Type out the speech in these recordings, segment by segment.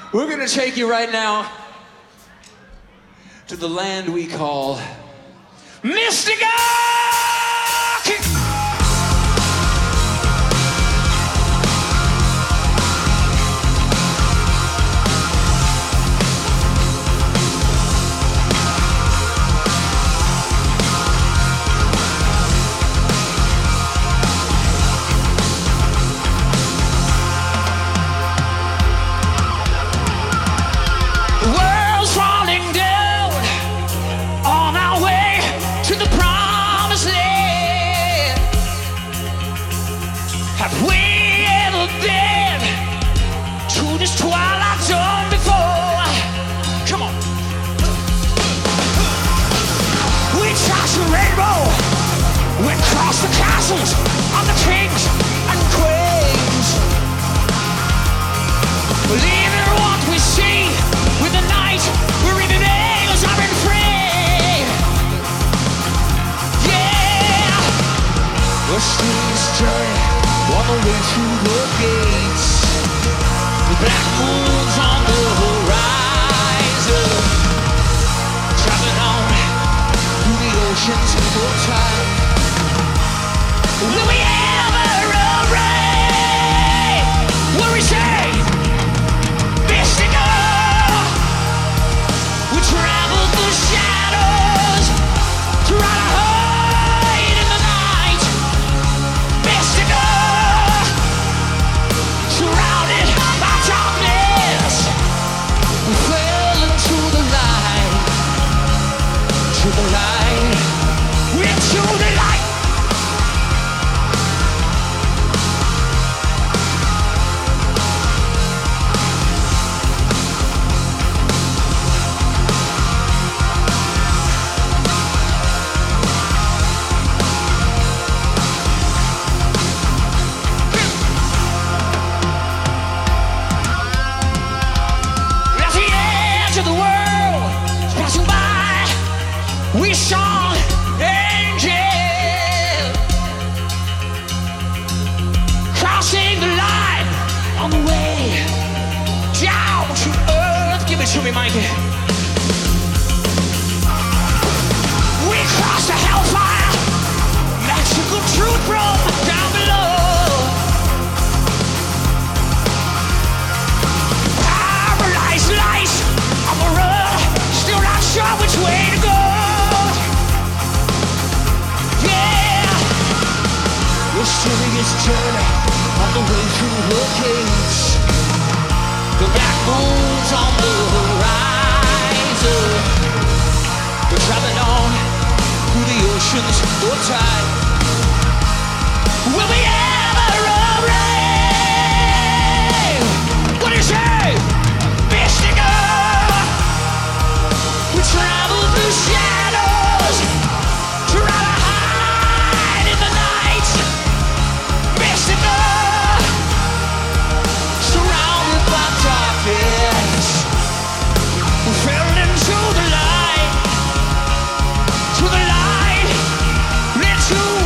We're gonna take you right now to the land we call Mystica! The castles of the kings and queens, believing what we see with the night where even angels are in free. Yeah, the streets turn on the way to the gates. The black moon's on the horizon, traveling on through the oceans of the time. Will we ever array what we say? Mystica! We travel through shadows to run a hide in the night. Mystica! Surrounded by darkness, we fell into the light, to the light, into the light. We saw angels crossing the line on the way down to earth. Give it to me, Mikey. We crossed the hellfire, magical truth from down below. Paralyzed lights on the road, still not sure which way to go. Mysterious journey on the way through the gates. The black moon's on the horizon. We're traveling on through the oceans for time. Will we ever arrive? What do you say? Mystica! We travel through shadows to run a hide in the night. Mystica, surrounded by darkness, we fell into the light, into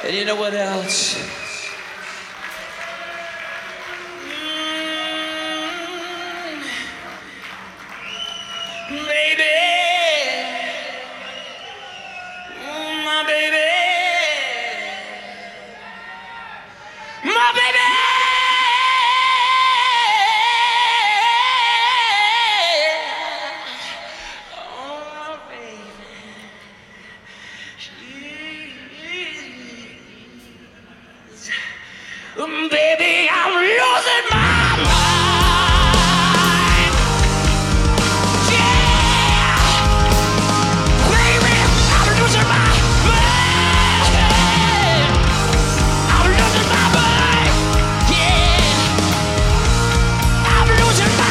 And you know what else? Baby, my baby, my baby, oh my baby, baby, I'm losing my mind. Yeah, baby, I'm losing my mind. I'm losing my mind. Yeah, I'm losing my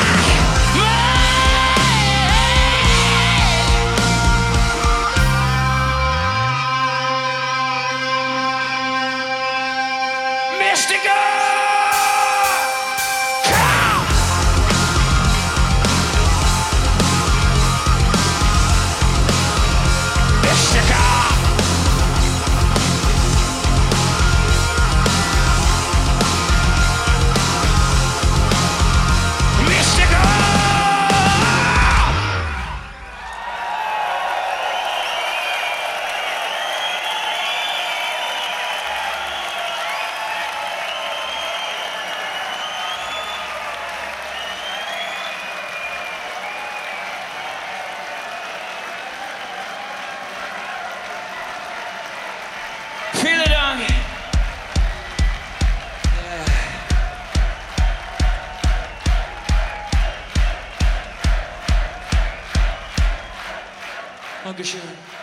mind. Mystical. Feel it on me. Yeah. Dankeschön.